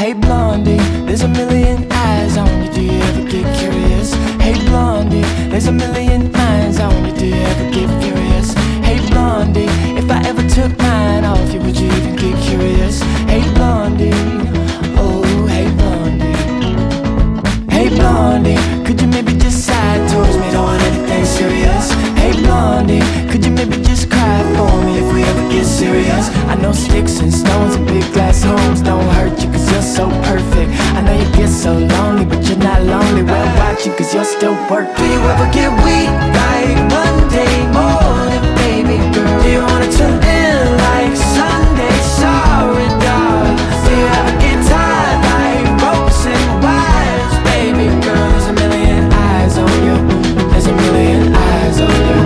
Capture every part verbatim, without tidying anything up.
Hey blondie, there's a million eyes on you, do you ever get curious? Hey blondie, there's a million minds on you, do you ever get furious? Hey blondie, if I ever took mine off you, would you even get curious? Hey blondie, oh hey blondie. Hey blondie, could you maybe just side towards me, don't want anything serious? Hey blondie, could you maybe just cry for me if we ever get serious? I know sticks and stones and big glass homes don't hurt you cause you're so perfect. I know you get so lonely but you're not lonely. Well watch you cause you're still working. Do you ever get weak like Monday morning, baby girl? Do you want it to end like Sunday? Sorry darling. Do you ever get tired like ropes and wires, baby girl? There's a million eyes on you. There's a million eyes on you.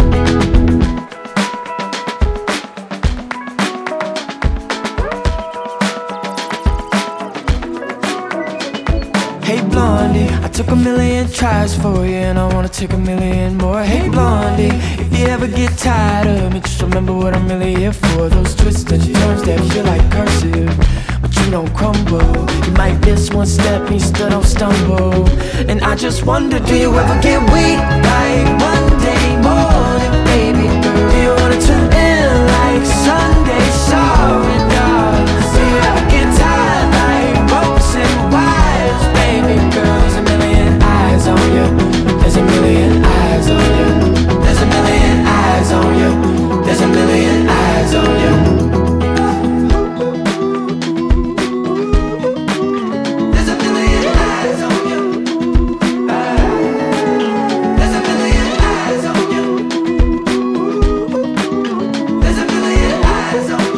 Hey blondie, I took a million tries for you and I wanna take a million more. Hey blondie, if you ever get tired of me, just remember what I'm really here for. Those twists and turns that feel like cursive, but you don't crumble. You might miss one step and you still don't stumble. And I just wonder, do you ever get weak like Monday morning, baby girl? Do you want it to end like Sunday? Sorry darling. Do you ever get tired like ropes and wires, baby girl? There's a million eyes on you. There's a million eyes on you. There's a million eyes on you. There's a million eyes on you. There's a million eyes on you. There's a million eyes on you. There's a million eyes on you.